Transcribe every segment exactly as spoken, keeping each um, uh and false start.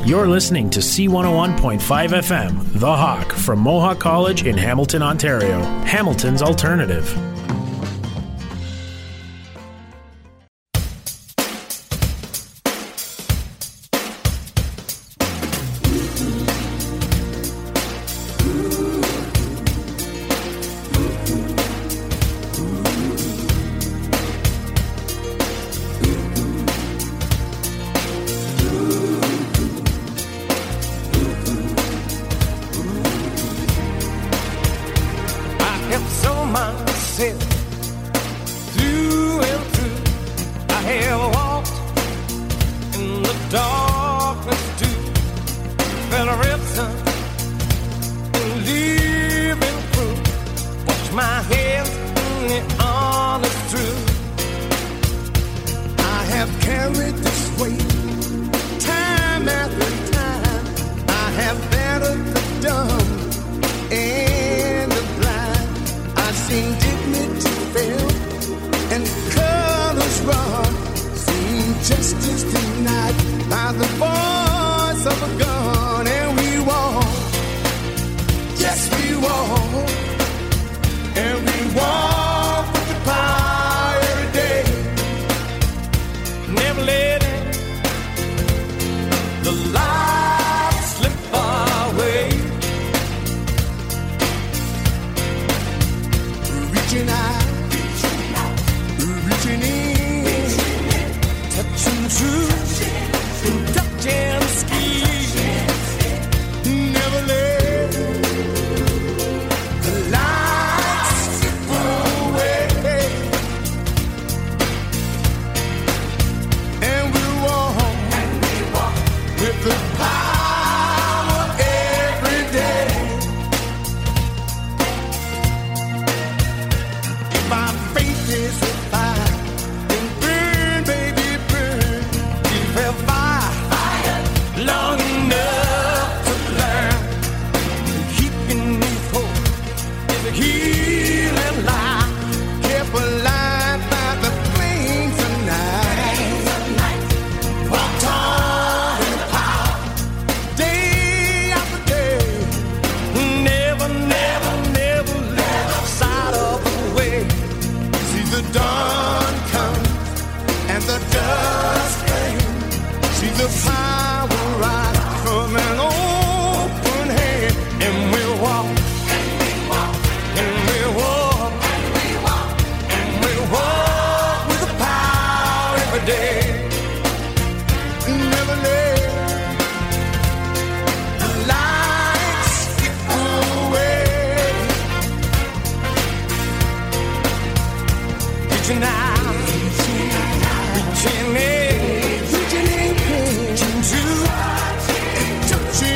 You're listening to C one oh one point five F M, The Hawk, from Mohawk College in Hamilton, Ontario. Hamilton's alternative. Reaching in, reaching in, reaching to, and touching.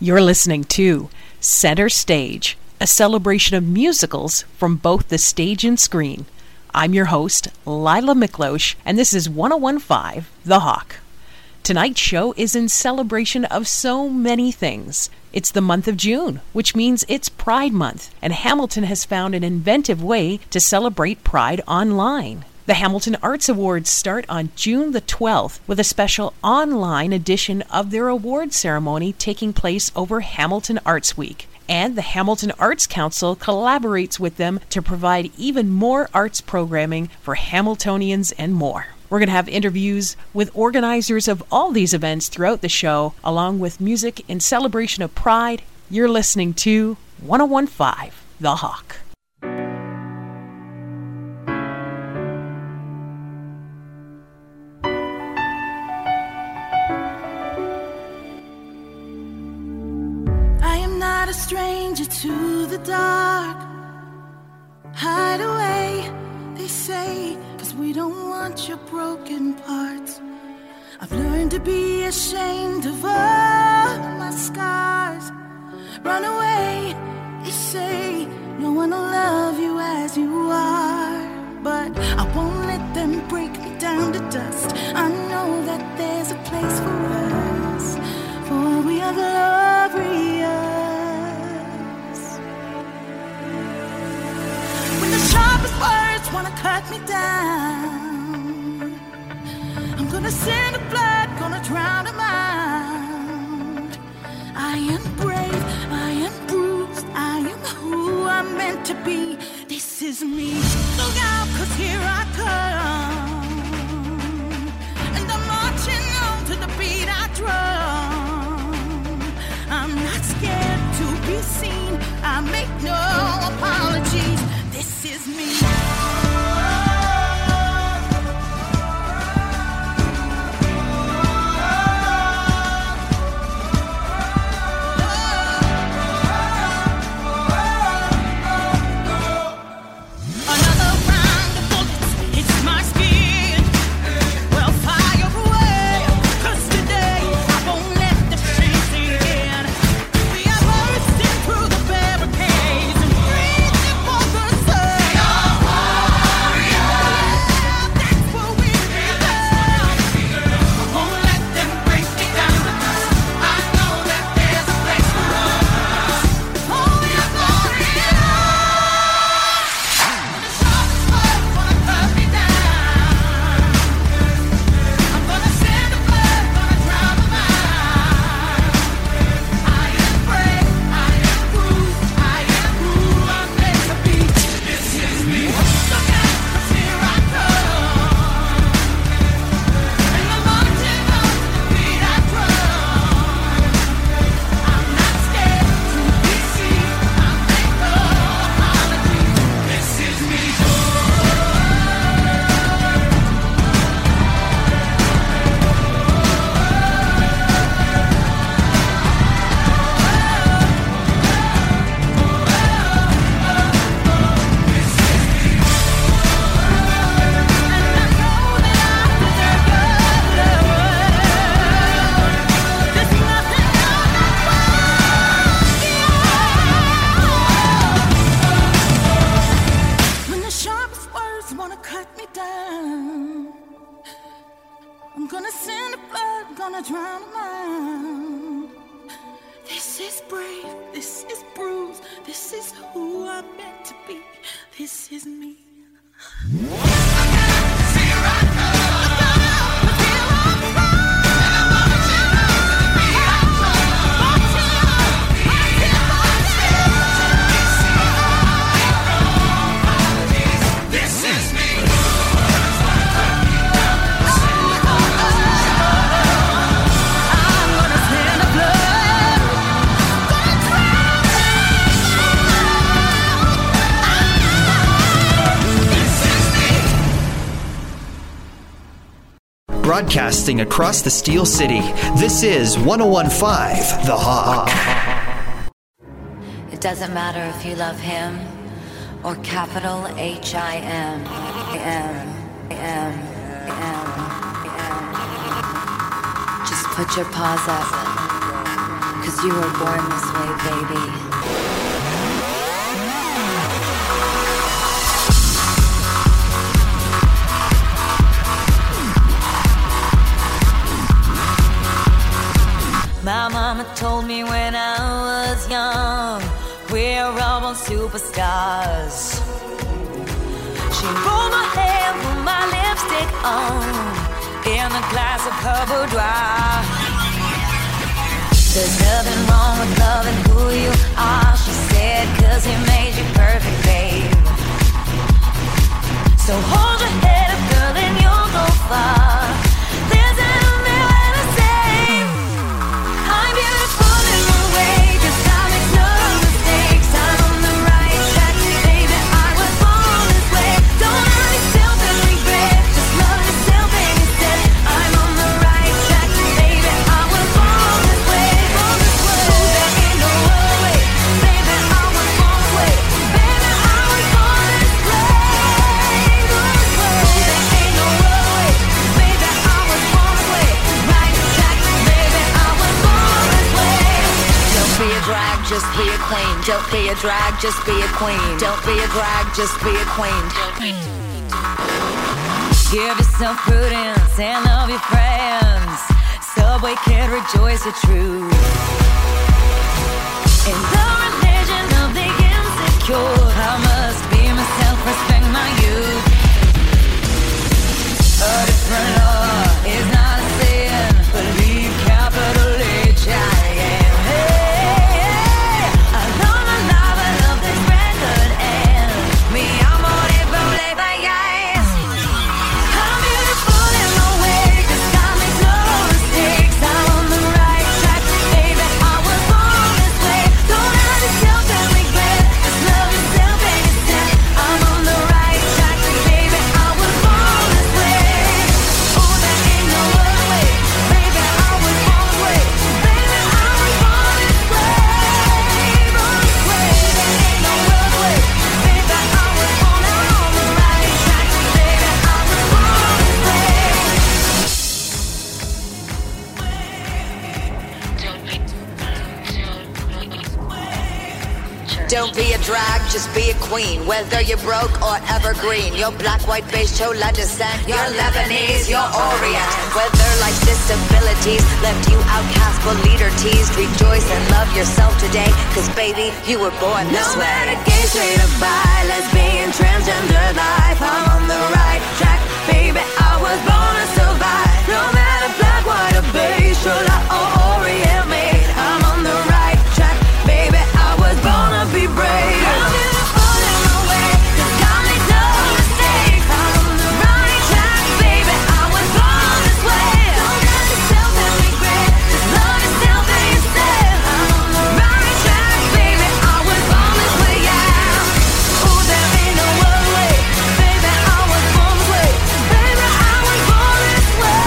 You're listening to Center Stage, a celebration of musicals from both the stage and screen. I'm your host, Lila Miklosh, and this is one oh one point five The Hawk. Tonight's show is in celebration of so many things. It's the month of June, which means it's Pride Month, and Hamilton has found an inventive way to celebrate Pride online. The Hamilton Arts Awards start on June the twelfth with a special online edition of their award ceremony taking place over Hamilton Arts Week. And the Hamilton Arts Council collaborates with them to provide even more arts programming for Hamiltonians and more. We're going to have interviews with organizers of all these events throughout the show, along with music in celebration of Pride. You're listening to one oh one point five The Hawk. I am not a stranger to the dark. Hide away, they say, 'cause we don't want your broken parts. I've learned to be ashamed of all my scars. Run away, they say, no one will love you as you are. But I won't let them break me down to dust. I know that there's a place for us, for we are glorious. When the sharpest words wanna cut me down, I'm gonna send the blood, gonna drown them out. I am brave, I am bruised, I am who I'm meant to be. This is me. Look out, 'cause here I come, and I'm marching on to the beat I drum. I'm not scared to be seen, I make no apologies. This is me. Broadcasting across the Steel City, this is one oh one point five The Hawk. It doesn't matter if you love him or capital H I M. M. M. M. M. Just put your paws up, 'cause you were born this way, baby. My mama told me when I was young, we're all born superstars. She rolled my hair, put my lipstick on, in a glass of her boudoir. There's nothing wrong with loving who you are, she said, 'cause he made you perfect, babe. So hold your head up, girl, and you'll go far. There's an just be a queen. Don't be a drag, just be a queen. Don't be a drag, just be a queen. Give yourself prudence and love your friends. Subway kid, rejoice your truth. In the religion of the insecure, I must be myself, respect my youth. A different law is not a sin. Believe capital H I M. Don't be a drag, just be a queen. Whether you're broke or evergreen, you're black, white, beige, chola descent, you're Lebanese, you're Orient. Whether life's disabilities left you outcast but leader teased, rejoice and love yourself today, 'cause baby, you were born this way. No matter gay, straight or bi, lesbian, transgender life, I'm on the right track, baby, I was born to survive. No matter black, white or beige, chola or Orient made, I'm on the right track, baby, I was born to be brave. I'm beautiful in my way, 'cause God makes no mistakes. I'm on the right track, baby, I was born this way. Don't judge yourself and regret, just love yourself and instead. I'm on the right track, baby, I was born this way, yeah. Ooh, there ain't no other way, baby, I was born this way. Baby, I was born this way,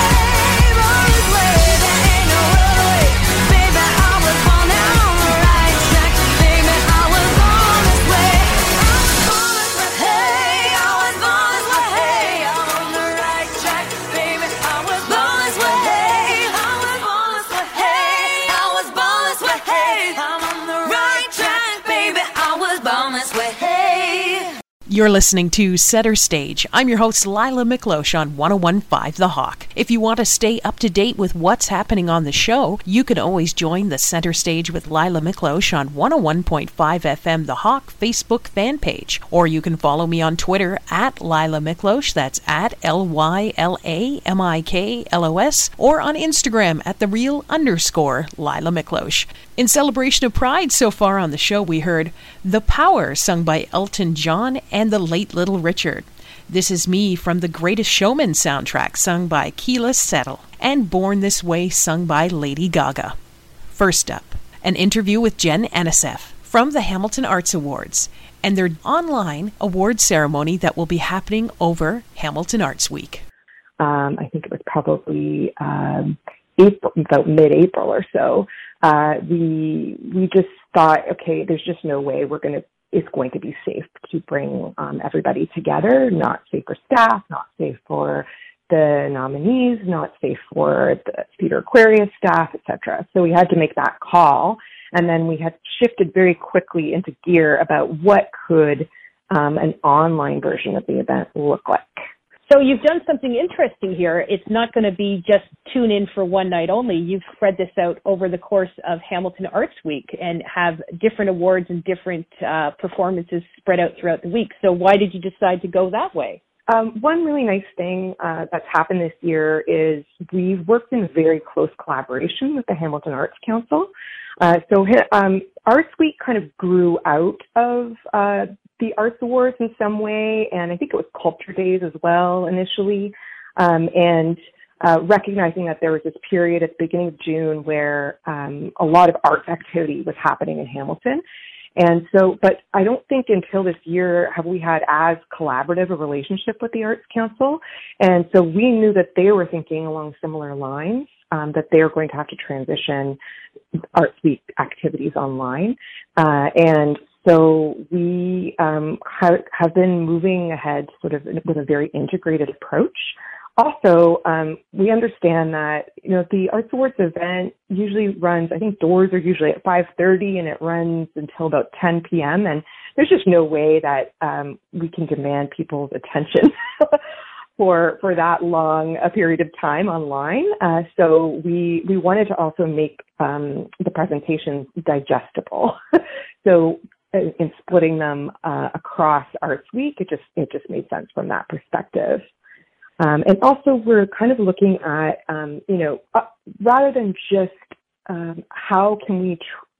born this way. There ain't no other way, baby, I was born now on the right track, baby, I was born this way. I was born this way, hey, I was born this way, hey, I'm on the right track, baby, I was born this way, hey, I was born this way, hey, I was born this way, hey, I'm on the right track, baby, I was born this way, hey. You're listening to Center Stage. I'm your host, Lila Miklosh, on one oh one point five The Hawk. If you want to stay up to date with what's happening on the show, you can always join the Center Stage with Lila Miklosh on one oh one point five F M The Hawk Facebook fan page. Or you can follow me on Twitter at Lila Miklosh, that's at L Y L A M I K L O S, or on Instagram at the real underscore Lila Miklosh. In celebration of Pride so far on the show, we heard The Power, sung by Elton John and the late Little Richard. This Is Me from the Greatest Showman soundtrack, sung by Keela Settle, and Born This Way, sung by Lady Gaga. First up, an interview with Jen Anisef from the Hamilton Arts Awards and their online award ceremony that will be happening over Hamilton Arts Week. Um, I think it was probably um, April, about mid-April or so. Uh, we we just thought, okay, there's just no way we're going to. It's going to be safe to bring um, everybody together. Not safe for staff, not safe for the nominees, not safe for the Theatre Aquarius staff, et cetera. So we had to make that call. And then we had shifted very quickly into gear about what could um, an online version of the event look like. So you've done something interesting here. It's not going to be just tune in for one night only. You've spread this out over the course of Hamilton Arts Week and have different awards and different uh, performances spread out throughout the week. So why did you decide to go that way? Um, one really nice thing uh, that's happened this year is we've worked in very close collaboration with the Hamilton Arts Council. Uh, so um, Arts Week kind of grew out of uh, the Arts Awards in some way, and I think it was Culture Days as well initially, um, and uh, recognizing that there was this period at the beginning of June where um, a lot of arts activity was happening in Hamilton. And so, but I don't think until this year have we had as collaborative a relationship with the Arts Council. And so we knew that they were thinking along similar lines, um, that they were going to have to transition Arts Week activities online. Uh, and so we um, ha- have been moving ahead sort of with a very integrated approach. Also, um, we understand that, you know, the Arts Awards event usually runs, I think doors are usually at five thirty and it runs until about ten p.m. And there's just no way that um, we can demand people's attention for for that long a period of time online. Uh, so we we wanted to also make um, the presentations digestible. So in splitting them uh, across Arts Week, it just it just made sense from that perspective. Um, and also, we're kind of looking at, um, you know, uh, rather than just um, how can we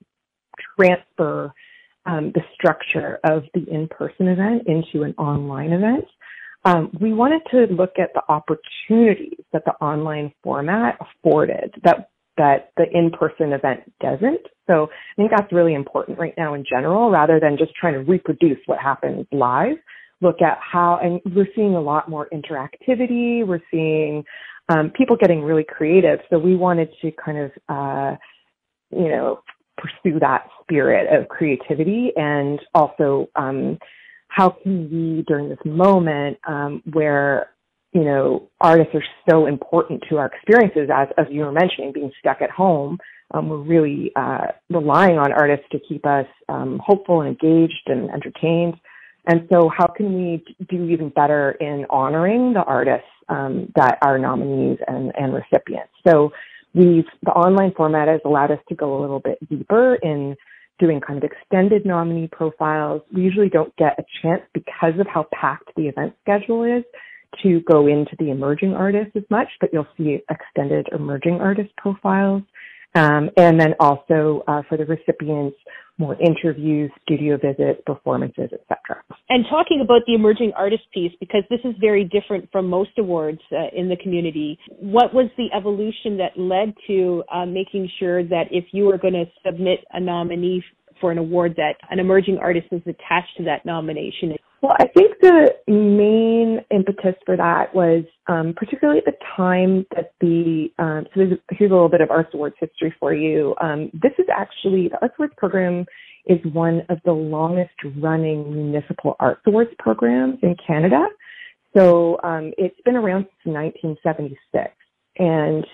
tr- transfer um, the structure of the in-person event into an online event, um, we wanted to look at the opportunities that the online format afforded that that the in-person event doesn't. So I think that's really important right now in general, rather than just trying to reproduce what happens live. Look at how, and we're seeing a lot more interactivity. We're seeing um, people getting really creative. So we wanted to kind of, uh, you know, pursue that spirit of creativity, and also um, how can we, during this moment um, where, you know, artists are so important to our experiences, as, as you were mentioning, being stuck at home, um, we're really uh, relying on artists to keep us um, hopeful and engaged and entertained. And so how can we do even better in honoring the artists um, that are nominees and, and recipients? So we've, the online format has allowed us to go a little bit deeper in doing kind of extended nominee profiles. We usually don't get a chance, because of how packed the event schedule is, to go into the emerging artists as much, but you'll see extended emerging artist profiles. Um, and then also uh, for the recipients, more interviews, studio visits, performances, et cetera. And talking about the emerging artist piece, because this is very different from most awards uh, in the community, what was the evolution that led to uh, making sure that if you were going to submit a nominee for an award, that an emerging artist is attached to that nomination? Well, I think the main impetus for that was um, particularly at the time that the, um, so here's a little bit of Arts Awards history for you. Um, this is actually, the Arts Awards program is one of the longest running municipal Arts Awards programs in Canada. So um, it's been around since nineteen seventy-six. And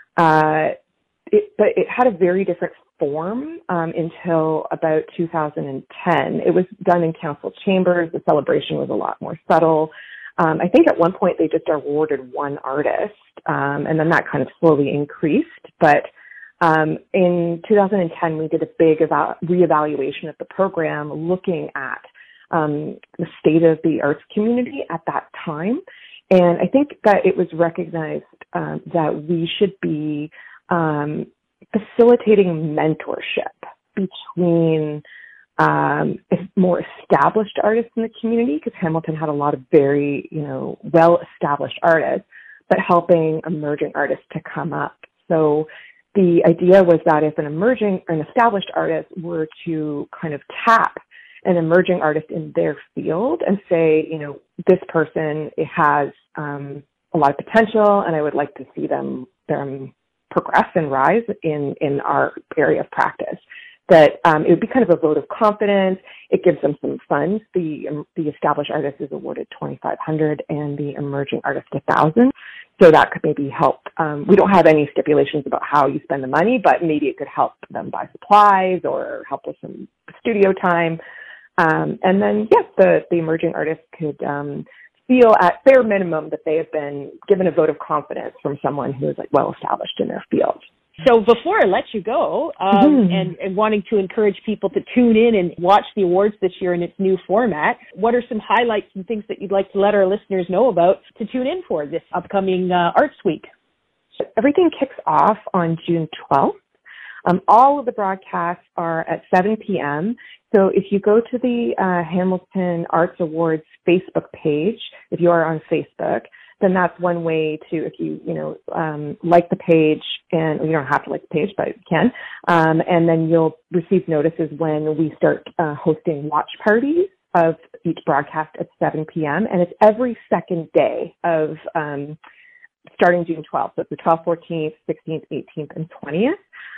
uh, it, but it had a very different form um, until about two thousand ten. It was done in council chambers. The celebration was a lot more subtle. Um, I think at one point they just awarded one artist, um, and then that kind of slowly increased. But um, in two thousand ten, we did a big eval- reevaluation of the program, looking at um, the state of the arts community at that time. And I think that it was recognized um, that we should be um, facilitating mentorship between um, more established artists in the community, because Hamilton had a lot of very, you know, well-established artists, but helping emerging artists to come up. So the idea was that if an emerging or an established artist were to kind of tap an emerging artist in their field and say, you know, this person it has um, a lot of potential, and I would like to see them them progress and rise in, in our area of practice, that um, it would be kind of a vote of confidence. It gives them some funds. The um, the established artist is awarded twenty-five hundred dollars and the emerging artist one thousand dollars. So that could maybe help. Um, we don't have any stipulations about how you spend the money, but maybe it could help them buy supplies or help with some studio time. Um, and then, yes, the, the emerging artist could um, feel at bare minimum that they have been given a vote of confidence from someone who is like well established in their field. So before I let you go, um, mm-hmm. and, and wanting to encourage people to tune in and watch the awards this year in its new format, what are some highlights and things that you'd like to let our listeners know about to tune in for this upcoming uh, Arts Week? Everything kicks off on June twelfth. Um, all of the broadcasts are at seven p.m. So if you go to the uh, Hamilton Arts Awards Facebook page, if you are on Facebook, then that's one way to, if you, you know, um, like the page, and you don't have to like the page, but you can, um, and then you'll receive notices when we start uh, hosting watch parties of each broadcast at seven p.m. And it's every second day of um, starting June twelfth. So it's the twelfth, fourteenth, sixteenth, eighteenth, and twentieth.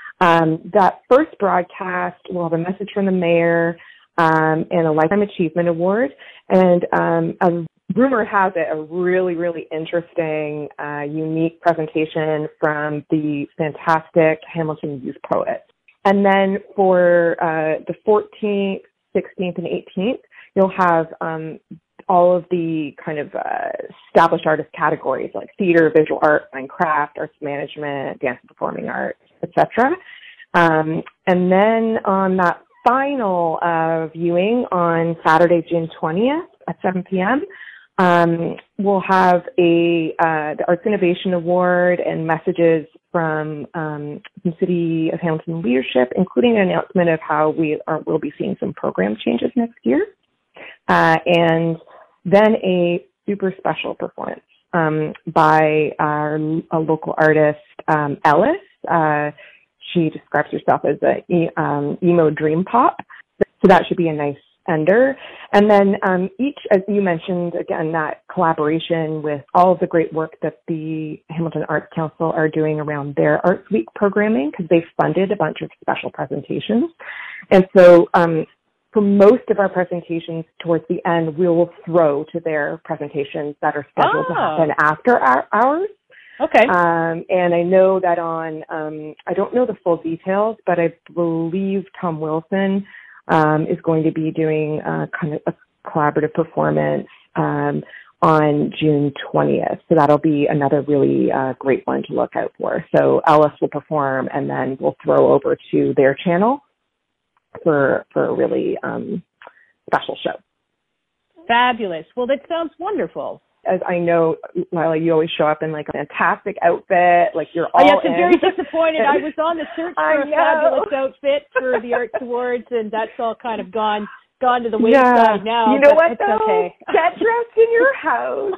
Um, that first broadcast will have a message from the mayor um, and a Lifetime Achievement Award. And um, a rumor has it, a really, really interesting, uh, unique presentation from the fantastic Hamilton Youth Poets. And then for uh, the fourteenth, sixteenth, and eighteenth, you'll have um, all of the kind of uh, established artist categories like theater, visual art, fine craft, arts management, dance and performing arts, et cetera. Um, and then on that final uh, viewing on Saturday, June twentieth at seven p.m., um, we'll have a uh, the Arts Innovation Award and messages from um, the City of Hamilton leadership, including an announcement of how we are, will be seeing some program changes next year. Uh, and then a super special performance um, by our a local artist, um, Ellis. Uh, she describes herself as a um, emo dream pop. So that should be a nice ender. And then um, each, as you mentioned, again, that collaboration with all of the great work that the Hamilton Arts Council are doing around their Arts Week programming, because they've funded a bunch of special presentations. And so um, for most of our presentations towards the end, we will throw to their presentations that are scheduled oh. to happen after our, ours. Okay. Um, and I know that on, um, I don't know the full details, but I believe Tom Wilson um, is going to be doing uh, kind of a collaborative performance um, on June twentieth. So that'll be another really uh, great one to look out for. So Ellis will perform, and then we'll throw over to their channel for for a really um, special show. Fabulous. Well, that sounds wonderful. As I know, Lila, you always show up in like a fantastic outfit, like you're all oh, yes, in. I'm very disappointed. I was on the search for a fabulous outfit for the Arts Awards, and that's all kind of gone gone to the wayside yeah. now. You know what, it's though? Okay. Get dressed in your house.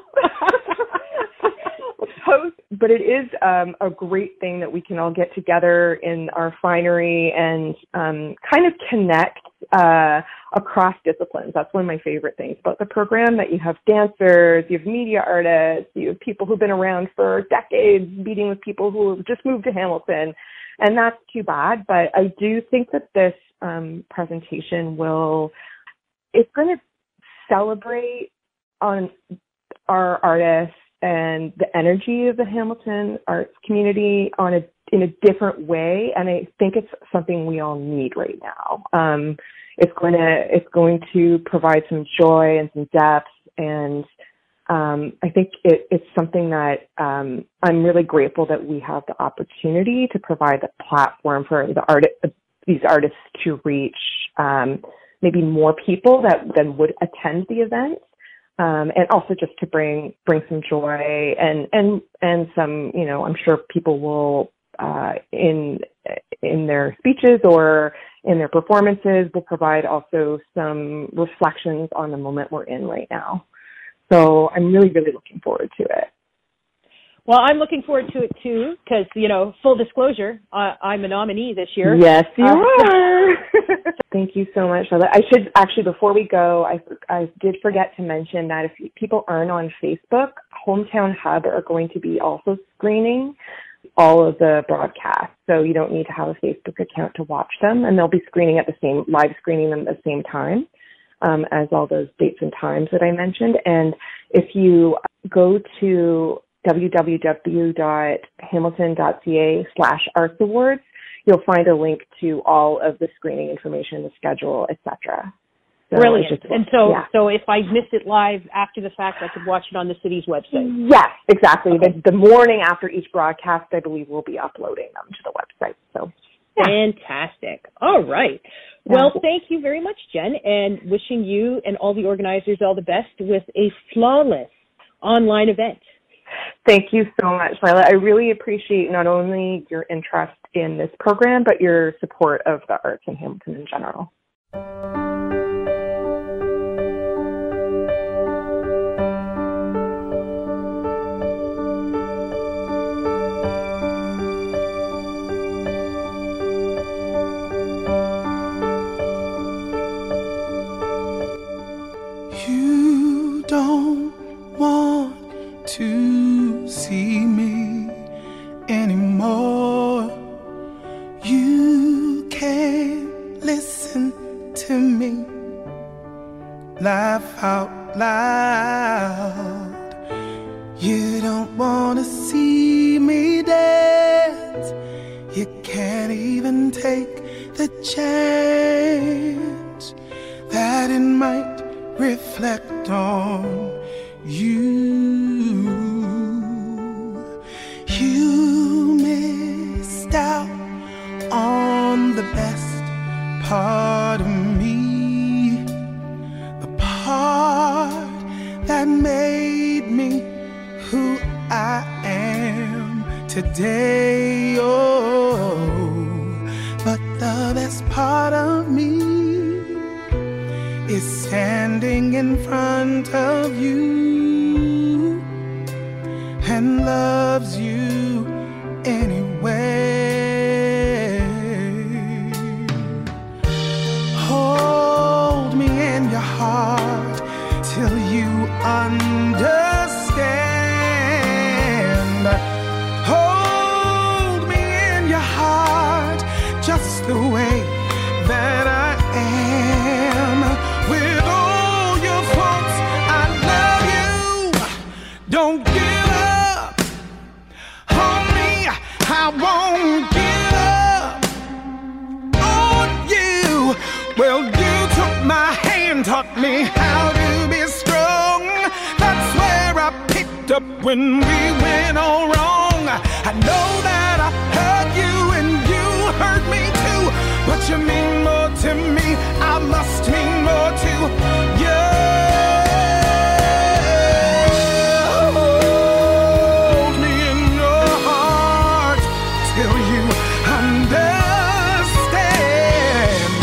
Post, but it is um, a great thing that we can all get together in our finery and um, kind of connect uh, across disciplines. That's one of my favorite things about the program, that you have dancers, you have media artists, you have people who've been around for decades meeting with people who have just moved to Hamilton. And that's too bad. But I do think that this um, presentation will, it's going to celebrate on our artists and the energy of the Hamilton arts community on a in a different way, and I think it's something we all need right now. Um, it's going to it's going to provide some joy and some depth, and um, I think it, it's something that um, I'm really grateful that we have the opportunity to provide the platform for the art these artists to reach um, maybe more people that than would attend the event. Um, and also just to bring bring some joy and and and some, you know, I'm sure people will uh, in in their speeches or in their performances will provide also some reflections on the moment we're in right now. So I'm really really looking forward to it. Well, I'm looking forward to it too, because, you know, full disclosure, uh, I'm a nominee this year. Yes, you uh, are. Thank you so much, Charlotte. I should actually, before we go, I, I did forget to mention that if people aren't on Facebook, Hometown Hub are going to be also screening all of the broadcasts. So you don't need to have a Facebook account to watch them, and they'll be screening at the same, live screening them at the same time um, as all those dates and times that I mentioned. And if you go to www.hamilton.ca slash arts awards, you'll find a link to all of the screening information, the schedule, et cetera. So Brilliant. Just, and so, yeah. so if I missed it live after the fact, I could watch it on the city's website. Yes, exactly. Okay. The, the morning after each broadcast, I believe we'll be uploading them to the website. So, yeah. Fantastic. All right. Yeah. Well, thank you very much, Jen, and wishing you and all the organizers all the best with a flawless online event. Thank you so much, Lila. I really appreciate not only your interest in this program, but your support of the arts in Hamilton in general. You don't want to see me anymore. You can't listen to me laugh out loud. You don't want to see me dance. You can't even take the chance that it might reflect on you. You missed out on the best part of me, the part that made me who I am today. Oh, but the best part of me is standing in front of you and loves you anyway. Hold me in your heart till you understand. Hold me in your heart just the way that I am. With all your faults, I love you. Don't give up on me. I won't give up on you. Well, you took my hand, taught me how to be strong. That's where I picked up when we went all wrong. I know that I hurt you and you hurt me too, but you mean more to me. I must mean more to you. Hold me in your heart till you understand.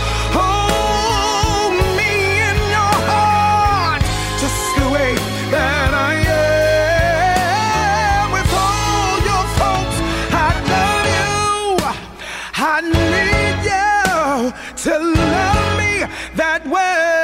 Hold me in your heart just the way that I am. With all your faults, I love you. I need you to love me that way.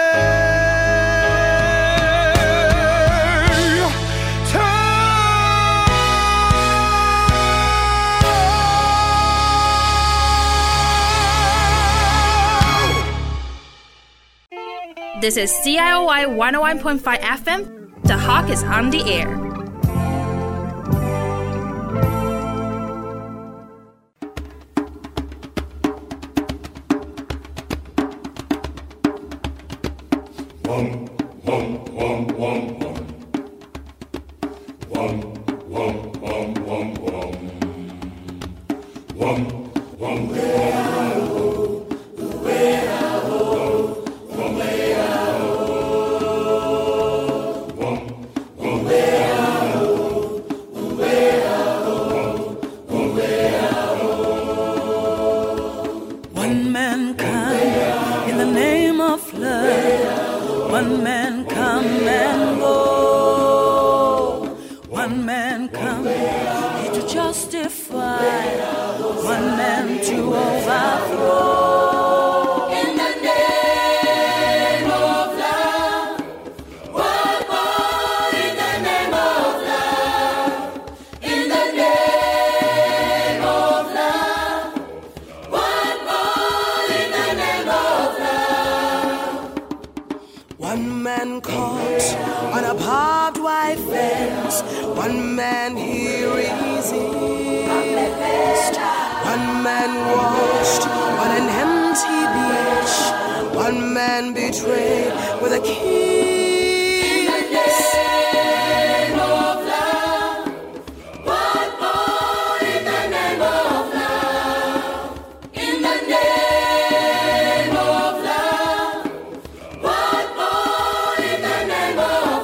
This is C I O I one oh one point five F M. The Hawk is on the air. One, one, one, one, one. One, one, one, one, one. One, one, one, one, One man come in the name of love. One man come and go. One man come here to justify. One man to overthrow. In the name of love. One more in the name of love. In the name man caught on a barbed wire fence. One man here is east. One man washed on an empty beach. One man betrayed with a kiss. In the name of love. What more in the name of love? In the name of love. What more in the name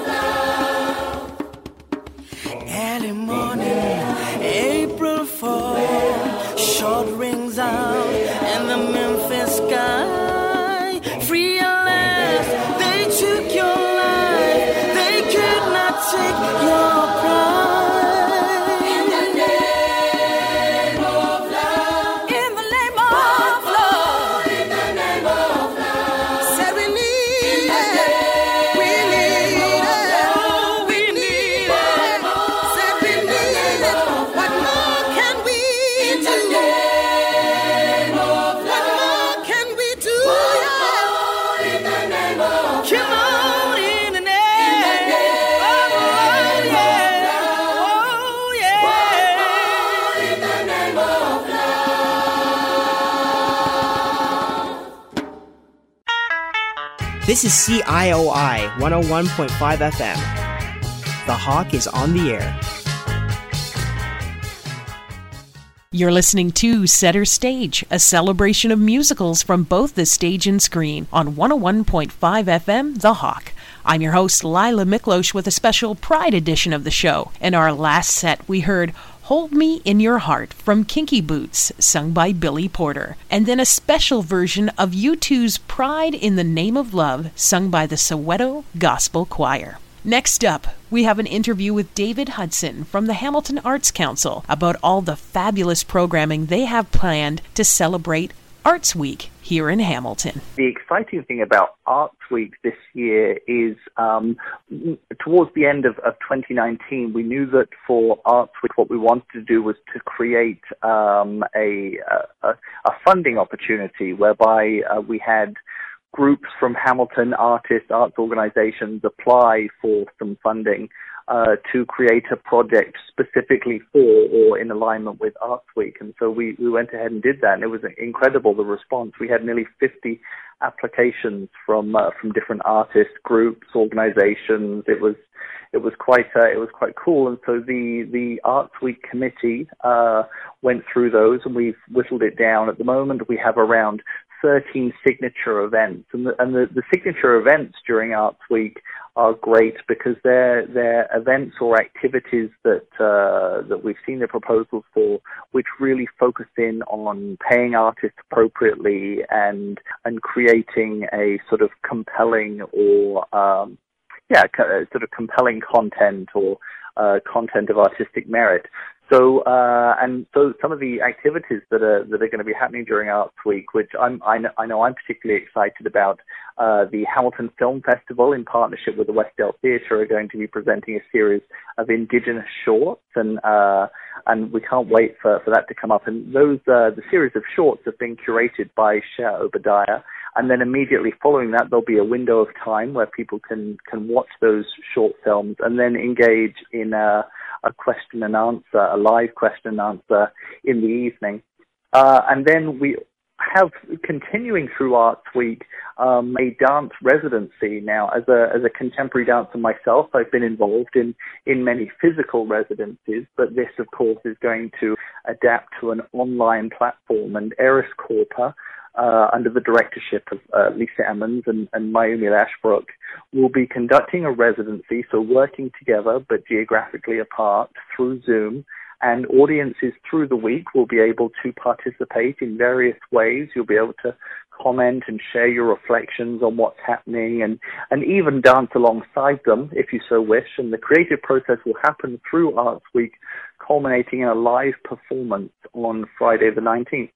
of love? Early morning, April fourth, short rings out in the Memphis sky. Free at last, they took your life, they could not take your pride. In the name of love, in the name of love, in the name of love, said we need it, we need it, we need it, said we need it. What more can we do? What more can we do? Come on in the name of love, yeah. Oh, yeah. In the name of love. This is C I O I one oh one point five F M. The Hawk is on the air. You're listening to Center Stage, a celebration of musicals from both the stage and screen on one oh one point five F M, The Hawk. I'm your host, Lila Miklosh, with a special Pride edition of the show. In our last set, we heard Hold Me in Your Heart from Kinky Boots, sung by Billy Porter, and then a special version of U two's Pride in the Name of Love, sung by the Soweto Gospel Choir. Next up, we have an interview with David Hudson from the Hamilton Arts Council about all the fabulous programming they have planned to celebrate Arts Week here in Hamilton. The exciting thing about Arts Week this year is um, towards the end of, of twenty nineteen, we knew that for Arts Week what we wanted to do was to create um, a, a, a funding opportunity whereby uh, we had groups from Hamilton, artists, arts organizations apply for some funding uh, to create a project specifically for or in alignment with Arts Week. And so we, we went ahead and did that, and it was incredible, the response. We had nearly fifty applications from uh, from different artists, groups, organizations. It was it was quite uh, it was quite cool. And so the the Arts Week committee uh, went through those, and we've whittled it down. At the moment, we have around thirteen signature events, and the, and the, the signature events during Arts Week are great because they're they're events or activities that uh, that we've seen the proposals for, which really focus in on paying artists appropriately and and creating a sort of compelling or um, yeah sort of compelling content or uh, content of artistic merit. So, uh, and so some of the activities that are that are going to be happening during Arts Week, which I'm, I, know, I know I'm particularly excited about, uh, the Hamilton Film Festival in partnership with the Westdale Theatre are going to be presenting a series of Indigenous shorts, and uh, and we can't wait for, for that to come up. And those uh, the series of shorts have been curated by Cher Obadiah. And then immediately following that, there'll be a window of time where people can, can watch those short films and then engage in a, a question and answer, a live question and answer in the evening. Uh, and then we have, continuing through Arts Week, um, a dance residency. Now, as a as a contemporary dancer myself, I've been involved in, in many physical residencies, but this, of course, is going to adapt to an online platform. And Eris Corpa, Uh, under the directorship of uh, Lisa Emmons and, and Mayumi Ashbrook, will be conducting a residency, so working together but geographically apart through Zoom, and audiences through the week will be able to participate in various ways. You'll be able to comment and share your reflections on what's happening and, and even dance alongside them if you so wish. And the creative process will happen through Arts Week, culminating in a live performance on Friday the nineteenth.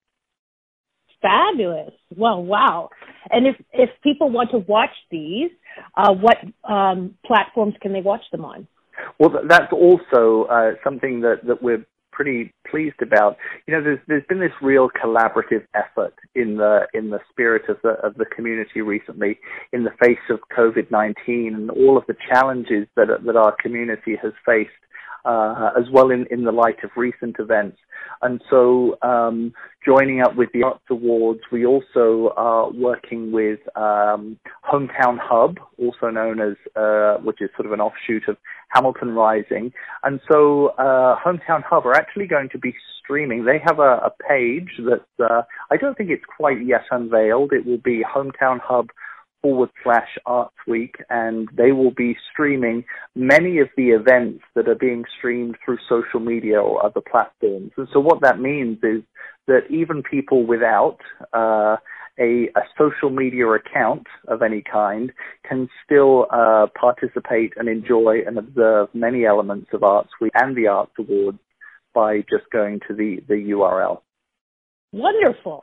Fabulous. Well, wow. And if, if people want to watch these, uh, what um, platforms can they watch them on? Well, that's also uh, something that, that we're pretty pleased about. You know, there's there's been this real collaborative effort in the in the spirit of the of the community recently, in the face of COVID nineteen and all of the challenges that that our community has faced, uh, as well in, in the light of recent events. And so, um, joining up with the Arts Awards, we also are working with um, Hometown Hub, also known as, uh, which is sort of an offshoot of Hamilton Rising. And so, uh, Hometown Hub are actually going to be streaming. They have a, a page that uh, I don't think it's quite yet unveiled. It will be Hometown Hub forward slash Arts Week, and they will be streaming many of the events that are being streamed through social media or other platforms. And so what that means is that even people without uh, a, a social media account of any kind can still uh, participate and enjoy and observe many elements of Arts Week and the Arts Awards by just going to the, the U R L. Wonderful.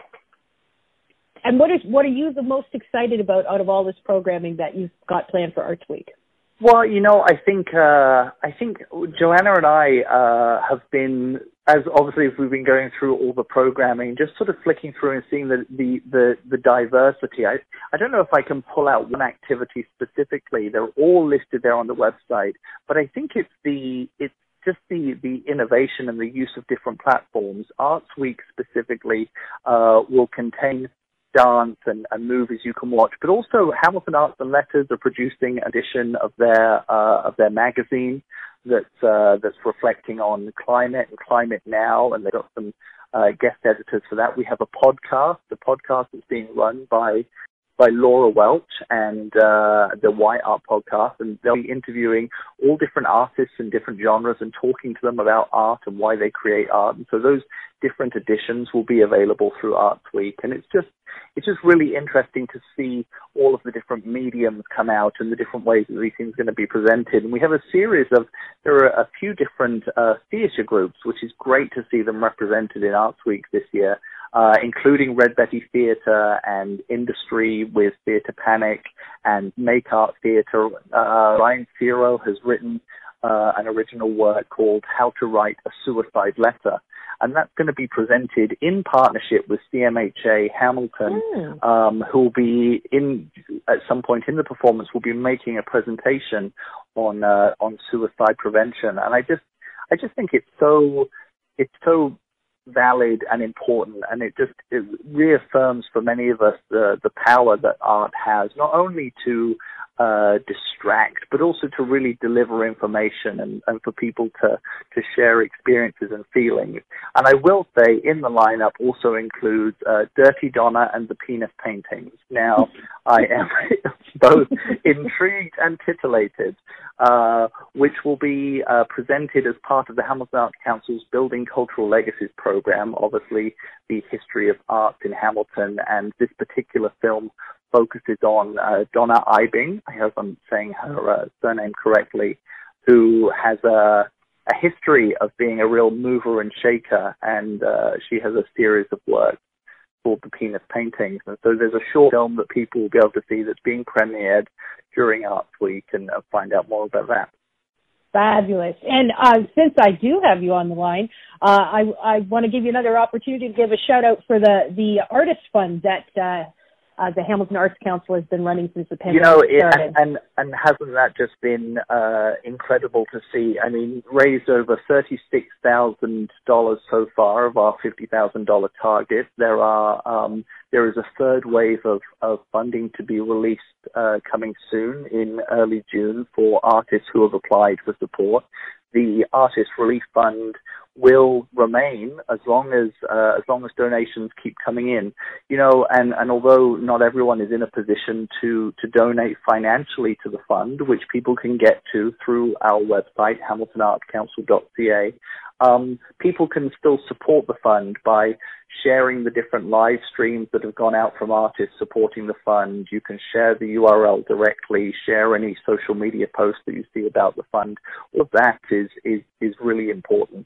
And what is what are you the most excited about out of all this programming that you've got planned for Arts Week? Well, you know, I think uh, I think Joanna and I uh, have been, as obviously if we've been going through all the programming, just sort of flicking through and seeing the the the, the diversity. I I don't know if I can pull out one activity specifically. They're all listed there on the website, but I think it's the it's just the, the innovation and the use of different platforms. Arts Week specifically uh, will contain dance and, and movies you can watch, but also Hamilton Arts and Letters are producing an edition of their uh, of their magazine that's uh, that's reflecting on climate and climate now, and they've got some uh, guest editors for that. We have a podcast. The podcast is being run by by Laura Welch and uh, the White Art Podcast, and they'll be interviewing all different artists in different genres and talking to them about art and why they create art. And so those different editions will be available through Arts Week, and it's just it's just really interesting to see all of the different mediums come out and the different ways that these things are going to be presented. And we have a series of, there are a few different uh, theatre groups, which is great to see them represented in Arts Week this year, uh, including Red Betty Theatre and Industry with Theatre Panic and Make Art Theatre. Uh, Ryan Ciro has written uh, an original work called How to Write a Suicide Letter. And that's going to be presented in partnership with C M H A Hamilton, mm. um, who will be in at some point in the performance will be making a presentation on uh, on suicide prevention. And I just I just think it's so it's so valid and important, and it just it reaffirms for many of us the the power that art has, not only to uh, distract, but also to really deliver information and, and for people to, to share experiences and feelings. And I will say in the lineup also includes uh, Dirty Donna and the Penis Paintings. Now, I am both intrigued and titillated, uh, which will be uh, presented as part of the Hamilton Arts Council's Building Cultural Legacies program, obviously the history of art in Hamilton, and this particular film focuses on uh, Donna Eibing, I hope I'm saying her uh, surname correctly, who has a, a history of being a real mover and shaker, and uh, she has a series of works called The Penis Paintings. And so there's a short film that people will be able to see that's being premiered during Arts Week, and uh, find out more about that. Fabulous. And uh, since I do have you on the line, uh, I, I want to give you another opportunity to give a shout out for the, the Artist Fund that uh, Uh, the Hamilton Arts Council has been running since the pandemic You know, it, started. And, and, and hasn't that just been uh, incredible to see? I mean, raised over thirty-six thousand dollars so far of our fifty thousand dollars target. There are um, there is a third wave of, of funding to be released uh, coming soon in early June for artists who have applied for support. The Artist Relief Fund will remain as long as uh, as long as donations keep coming in, you know, and, and although not everyone is in a position to, to donate financially to the fund, which people can get to through our website, hamilton arts council dot c a, um, people can still support the fund by sharing the different live streams that have gone out from artists supporting the fund. You can share the U R L directly, share any social media posts that you see about the fund. All of that is, is, is really important.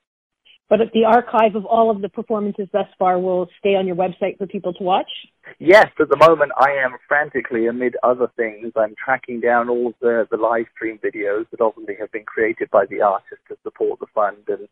But the archive of all of the performances thus far will stay on your website for people to watch? Yes, at the moment I am frantically, amid other things, I'm tracking down all of the, the live stream videos that obviously have been created by the artists to support the fund, and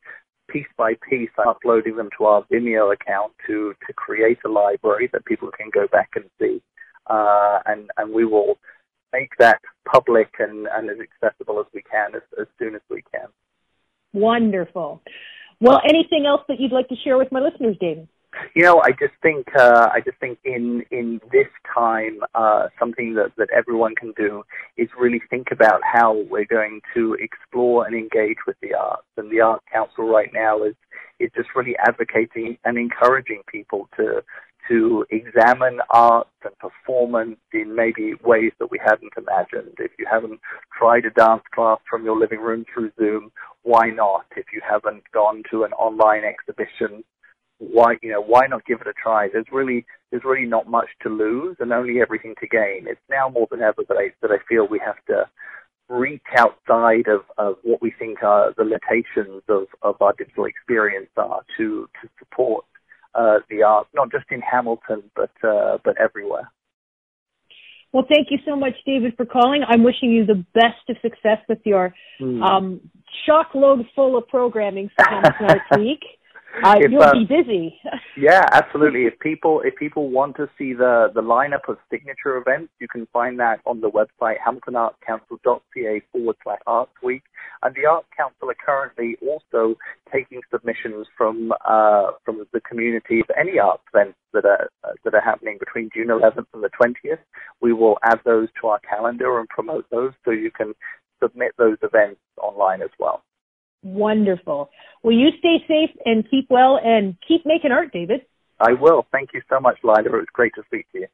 piece by piece, I'm uploading them to our Vimeo account to, to create a library that people can go back and see. Uh, and, and we will make that public and, and as accessible as we can as, as soon as we can. Wonderful. Well, anything else that you'd like to share with my listeners, David? You know, I just think uh, I just think in in this time, uh, something that, that everyone can do is really think about how we're going to explore and engage with the arts. And the Art Council right now is is just really advocating and encouraging people to to examine arts and performance in maybe ways that we hadn't imagined. If you haven't tried a dance class from your living room through Zoom, why not? If you haven't gone to an online exhibition, why you know why not give it a try? There's really there's really not much to lose and only everything to gain. It's now more than ever that I that I feel we have to reach outside of, of what we think are the limitations of, of our digital experience are to to support uh, the arts, not just in Hamilton but uh, but everywhere. Well, thank you so much, David, for calling. I'm wishing you the best of success with your mm. um, shock load full of programming for Hamilton Arts Week. Uh, if, you'll uh, be busy. Yeah, absolutely. If people if people want to see the, the lineup of signature events, you can find that on the website hamiltonartscouncil.ca forward slash Arts Week. And the Arts Council are currently also taking submissions from uh, from the community for any arts events that are uh, that are happening between June eleventh and the twentieth. We will add those to our calendar and promote those, so you can submit those events online as well. Wonderful. Well, you stay safe and keep well and keep making art, David. I will. Thank you so much, Lila. It was great to speak to you.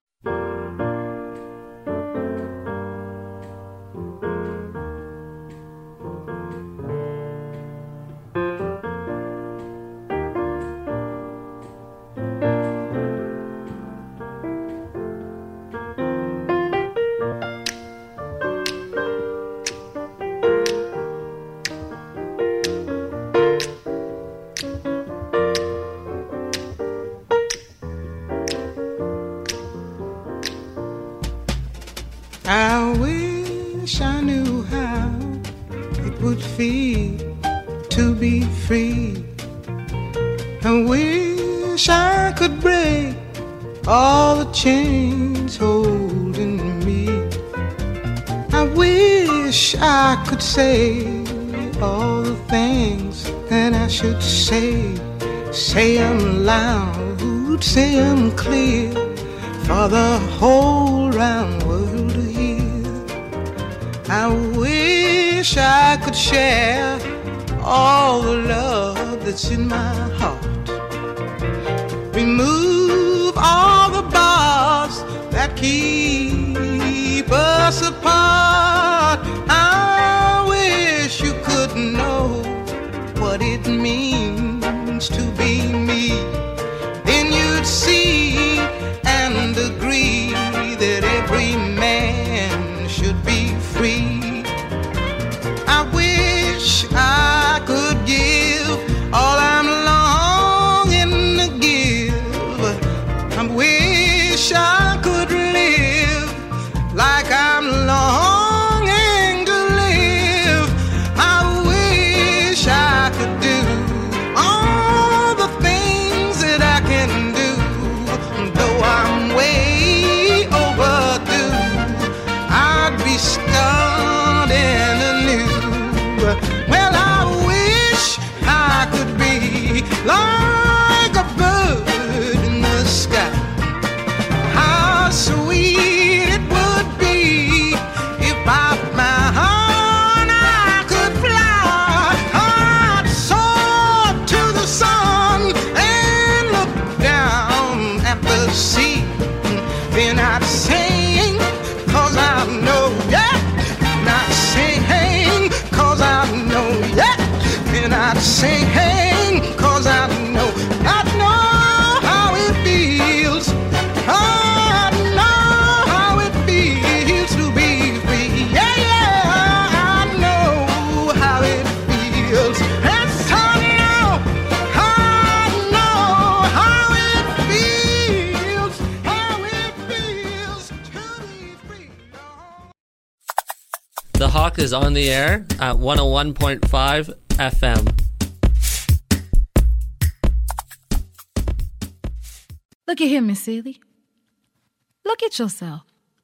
I wish I knew how it would feel to be free. I wish I could break all the chains holding me. I wish I could say all the things that I should say. Say them loud, say them clear, for the whole round world to hear. I wish I could share all the love that's in my heart. Remove all the bars that keep us apart. I wish you could know what it means to be me. Then you'd see and agree that every man should be free. I wish I could give all I'm longing to give. I wish I could live like I'm longing to live. I wish I could do all the things that I can do, though I'm way overdue. I'd be starting anew. Well, I wish I could be like a bird in the sky. How sweet it would be if I found I could fly. I'd soar to the sun and look down at the sea. Then I'd sing, cause I know, yeah. And I'd sing, cause I know, yeah. And I'd sing, cause I know, I know how it feels. I know how it feels to be free. Yeah, yeah, I know how it feels. Yes, I know, I know how it feels. How it feels to be free. The Hawk is on the air at one oh one point five F M. Look at here, Miss Seeley. Look at yourself.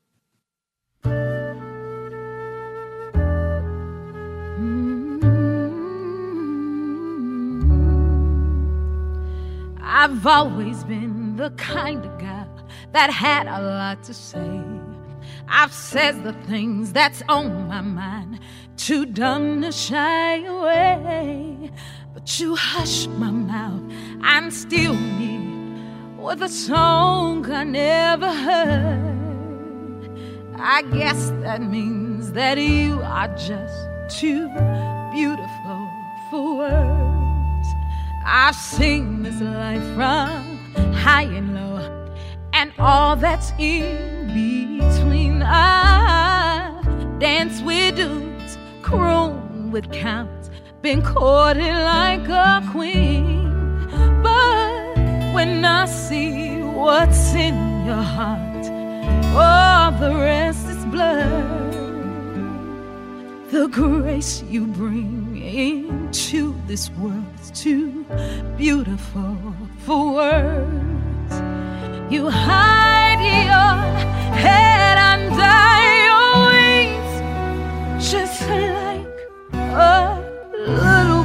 I've always been the kind of girl that had a lot to say. I've said the things that's on my mind, too dumb to shy away. But you hushed my mouth and stilled me with a song I never heard. I guess that means that you are just too beautiful for words. I've seen this life from high and low and all that's in between. I've danced with dudes, crooned with counts, been courted like a queen. But when I see what's in your heart, all the rest is blurred. The grace you bring into this world's too beautiful for words. You hide your head under your wings, just like a little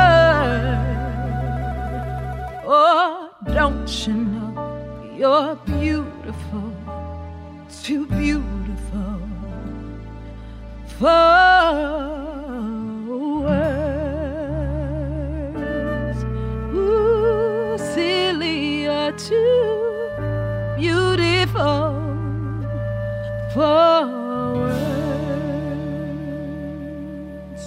bird. Oh, don't you know you're beautiful, too beautiful for words. Ooh, silly, you're too beautiful for words.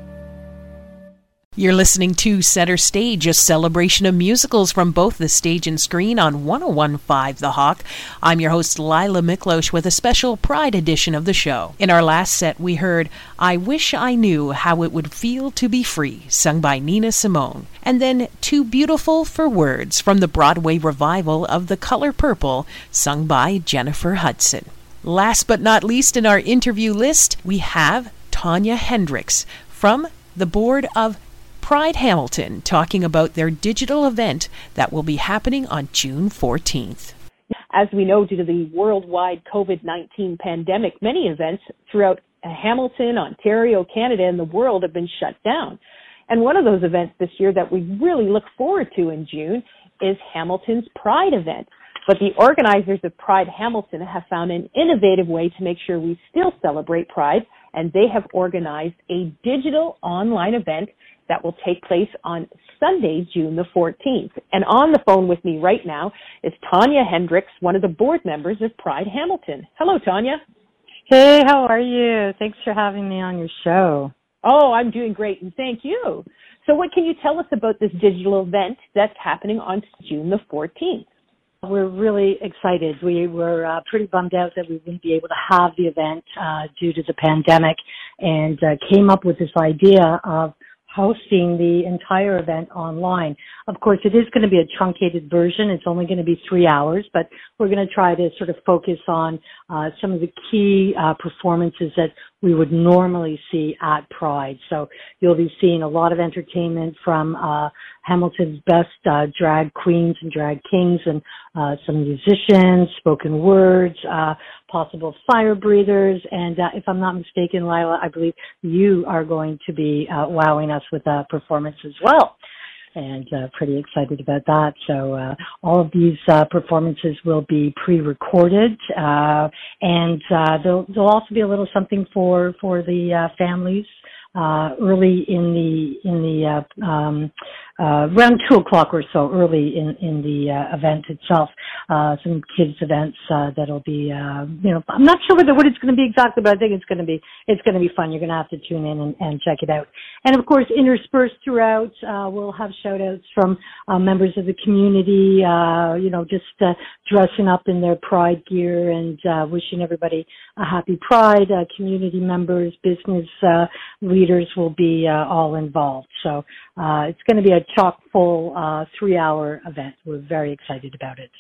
You're listening to Center Stage, a celebration of musicals from both the stage and screen on one oh one point five The Hawk. I'm your host, Lila Miklosh, with a special Pride edition of the show. In our last set, we heard I Wish I Knew How It Would Feel to Be Free, sung by Nina Simone, and then Too Beautiful for Words from the Broadway revival of The Color Purple, sung by Jennifer Hudson. Last but not least in our interview list, we have Tanya Hendricks from the board of Pride Hamilton, talking about their digital event that will be happening on June fourteenth. As we know, due to the worldwide COVID nineteen pandemic, many events throughout Hamilton, Ontario, Canada, and the world have been shut down. And one of those events this year that we really look forward to in June is Hamilton's Pride event. But the organizers of Pride Hamilton have found an innovative way to make sure we still celebrate Pride, and they have organized a digital online event that will take place on Sunday, June the fourteenth. And on the phone with me right now is Tanya Hendricks, one of the board members of Pride Hamilton. Hello, Tanya. Hey, how are you? Thanks for having me on your show. Oh, I'm doing great, and thank you. So what can you tell us about this digital event that's happening on June the fourteenth? We're really excited. We were uh, pretty bummed out that we wouldn't be able to have the event uh, due to the pandemic, and uh, came up with this idea of hosting the entire event online. Of course, it is going to be a truncated version. It's only going to be three hours, but we're going to try to sort of focus on uh, some of the key uh, performances that we would normally see at Pride. So you'll be seeing a lot of entertainment from uh, Hamilton's best uh, drag queens and drag kings, and uh, some musicians, spoken words, uh, possible fire breathers, and uh, if I'm not mistaken, Lila, I believe you are going to be uh, wowing us with a performance as well. And uh, pretty excited about that. So uh, all of these uh, performances will be pre-recorded, uh, and uh, there'll, there'll also be a little something for for the uh, families uh, early in the in the uh, um, uh, around two o'clock or so, early in in the uh, event itself. Uh, some kids events uh, that'll be, uh, you know, I'm not sure what, what it's going to be exactly, but I think it's going to be it's going to be fun. You're going to have to tune in and, and check it out. And of course, interspersed throughout, uh, we'll have shout outs from uh, members of the community, uh, you know, just uh, dressing up in their Pride gear and uh, wishing everybody a happy Pride. Uh, community members, business uh, leaders will be uh, all involved. So uh, it's going to be a chock full uh, three hour event. We're very excited about it.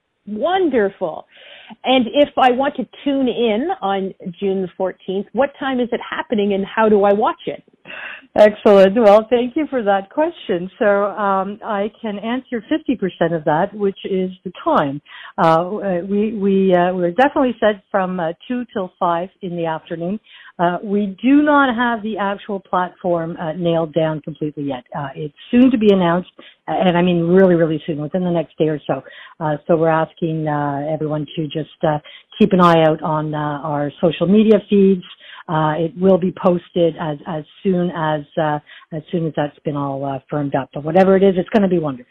Wonderful. And if I want to tune in on June the fourteenth, what time is it happening and how do I watch it? Excellent. Well, thank you for that question. So um, I can answer fifty percent of that, which is the time. Uh, we we uh, we're definitely set from uh, two till five in the afternoon. Uh, we do not have the actual platform uh, nailed down completely yet. Uh, it's soon to be announced, and I mean really, really soon, within the next day or so. Uh, so we're asking uh, everyone to just uh, keep an eye out on uh, our social media feeds. Uh, it will be posted as as soon as uh, as soon as that's been all uh, firmed up. But whatever it is, it's going to be wonderful.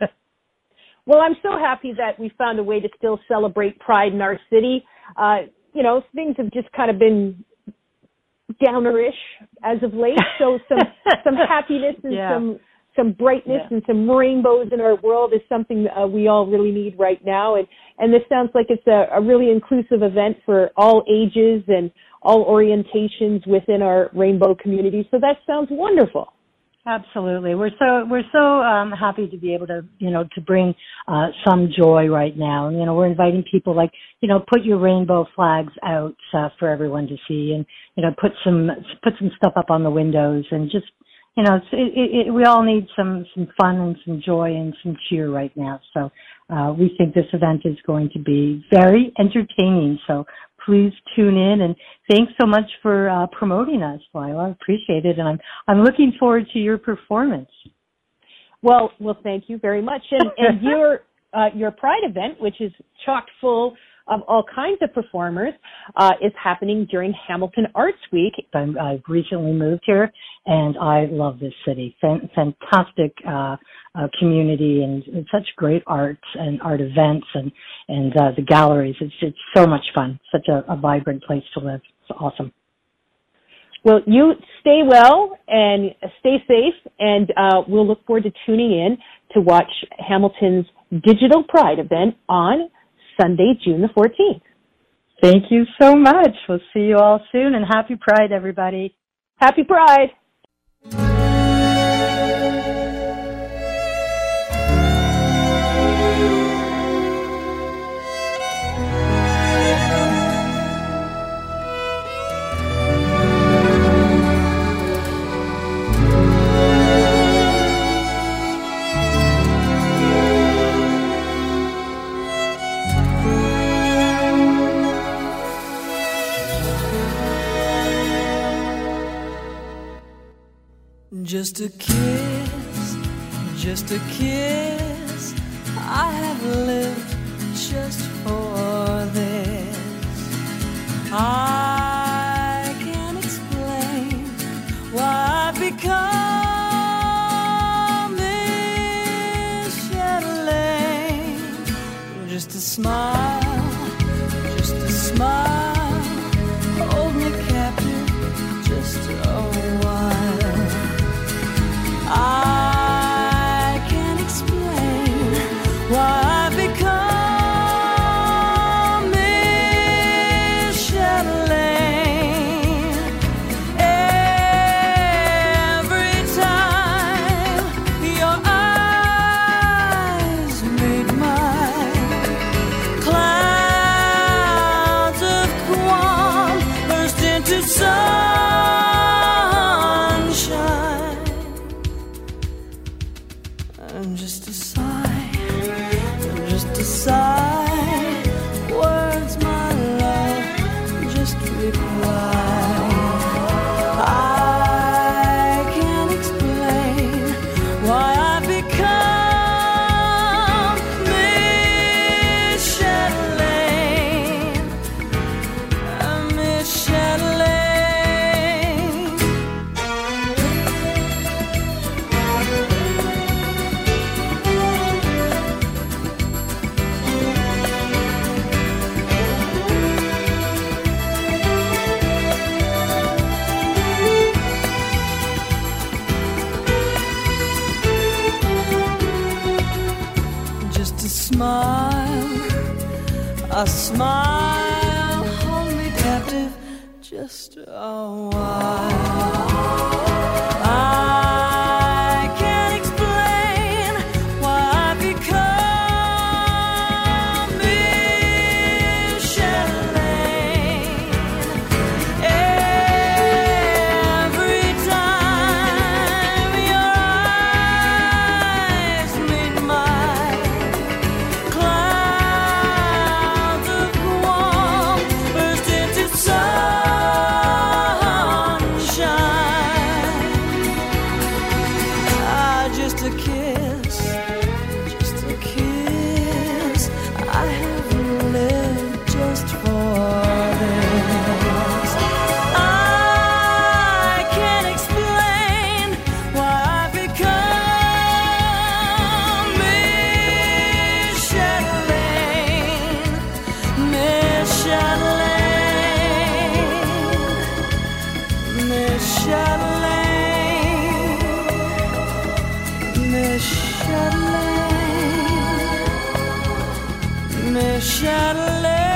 Well, I'm so happy that we found a way to still celebrate Pride in our city. Uh, you know, things have just kind of been downerish as of late. So some some happiness and yeah. some some brightness yeah. and some rainbows in our world is something uh, we all really need right now. And and this sounds like it's a, a really inclusive event for all ages and all orientations within our rainbow community. So that sounds wonderful. Absolutely. We're so, we're so, um, happy to be able to, you know, to bring, uh, some joy right now. And, you know, we're inviting people like, you know, put your rainbow flags out, uh, for everyone to see and, you know, put some, put some stuff up on the windows and just, you know, it's, it, it, it, we all need some, some fun and some joy and some cheer right now. So, uh, we think this event is going to be very entertaining. So please tune in, and thanks so much for uh, promoting us, Lila. I appreciate it, and I'm I'm looking forward to your performance. Well, well, thank you very much. And, and your uh, your Pride event, which is chock full of all kinds of performers, uh, is happening during Hamilton Arts Week. I'm, I've recently moved here, and I love this city. Fan, fantastic uh, uh, community, and, and such great arts and art events, and and uh, the galleries. It's it's so much fun. Such a, a vibrant place to live. It's awesome. Well, you stay well and stay safe, and uh, we'll look forward to tuning in to watch Hamilton's Digital Pride event on Sunday, June the fourteenth. Thank you so much. We'll see you all soon, and happy Pride, everybody. Happy Pride. Just a kiss, just a kiss, I have lived just for this. I can't explain why I've become Michelle Lane. Just a smile, just a smile, hold me captive just a while. I can't explain why I've become Michelle Lane. Every time your eyes meet mine, clouds of qualm burst into sunshine. Just a sigh, just a sigh, words my love, just reply. I can't explain why I've become Michelle Lane, Michelle Lane. Smile, a smile, hold me captive just a while. I can't explain why I've become Michelle Lane. Every time Miss Chatelaine.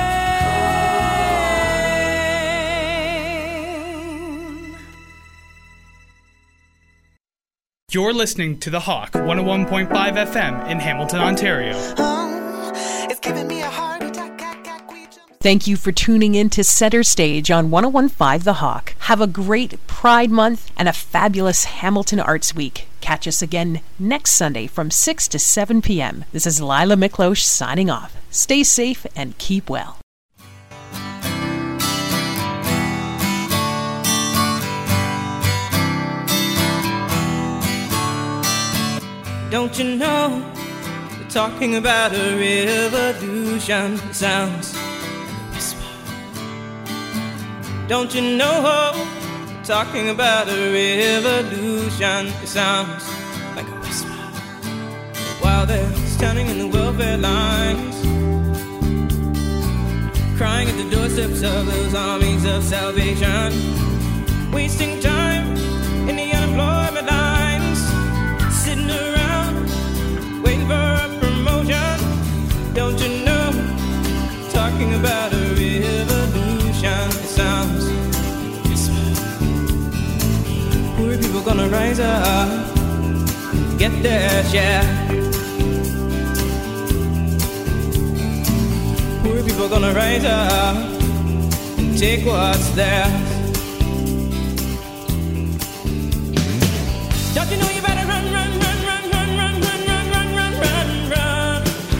You're listening to The Hawk, one oh one point five F M in Hamilton, Ontario. Thank you for tuning in to Center Stage on one oh one point five The Hawk. Have a great Pride Month and a fabulous Hamilton Arts Week. Catch us again next Sunday from six to seven p.m. This is Lila Miklosh signing off. Stay safe and keep well. Don't you know, we're talking about a revolution. It sounds like a whisper. Don't you know, we're talking about a revolution. It sounds like a whisper. While they're standing in the welfare lines, crying at the doorsteps of those armies of salvation, wasting time in the unemployment lines, sitting around waiting for a promotion. Don't you know, talking about a revolution. It sounds whisper. Poor people gonna rise up, get their share. Poor people gonna rise up and take what's theirs. Don't you know you better run, run, run, run, run, run, run, run, run, run, run, run.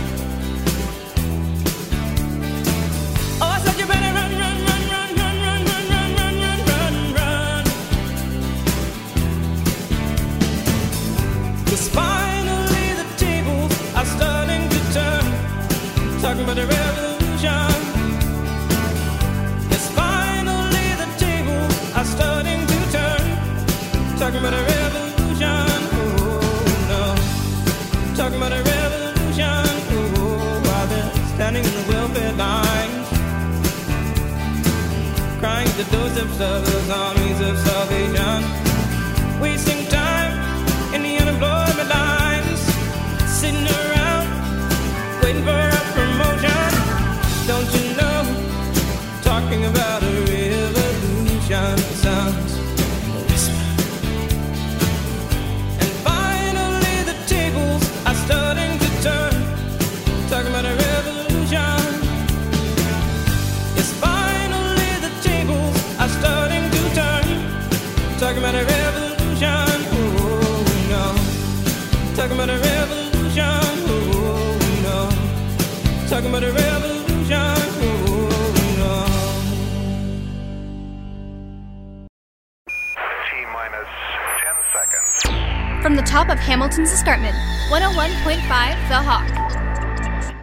Oh, I said you better run, run, run, run, run, run, run, run, run, run, run, run. 'Cause finally the tables are starting to turn, talking about the revolution. 'Cause finally the tables are starting to turn, talking about a revolution. Talking about a revolution, oh, while they're standing in the welfare lines, crying at the doorsteps of those armies of salvation, wasting time in the unemployment lines, sitting around waiting for a promotion. Don't you know, talking about a revolution sounds a whisper. Starting to turn, talking about a revolution. Yes, finally the tables are starting to turn, talking about a revolution. Oh no, talking about a revolution. Oh no, talking about a revolution. Oh no. T minus ten seconds. From the top of Hamilton's escarpment, one oh one point five The Hawk.